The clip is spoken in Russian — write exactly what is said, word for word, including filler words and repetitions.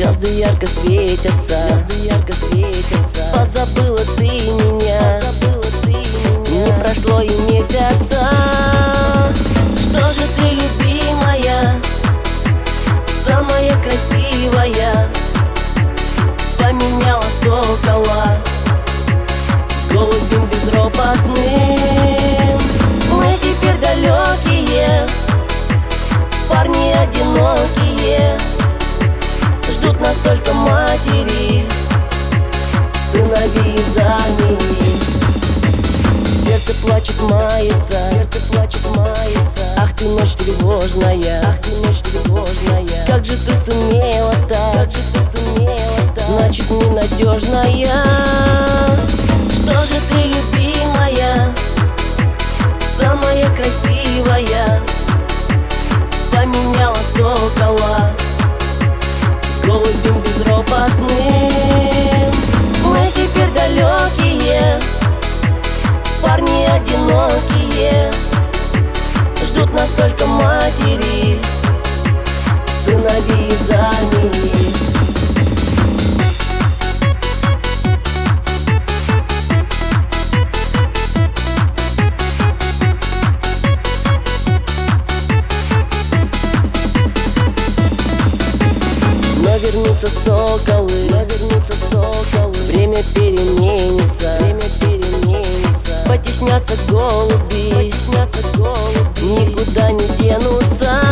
Звезды ярко светятся, звезды ярко светятся. Позабыла ты меня, позабыла ты меня. Не прошло и месяца. Что же ты, любимая, самая красивая, поменяла сокола с голубем безропотным? Мы теперь далекие, парни одинокие, ждут нас только матери, сыновья за ними. Сердце плачет, мается, сердце плачет, мается. Ах ты, ночь тревожная, ах ты, ночь тревожная. Как же ты сумела так, как же ты сумела так, значит ненадежная. Что же ты, любимая, самая красивая, поменяла сокола с голубем безропотным? Мы теперь далекие, парни одинокие, ждут нас только матери, сыновья за ними. Но вернутся соколы, но вернутся соколы. Время переменится, время переменится. Потеснятся голуби, потеснятся голуби, никуда не денутся.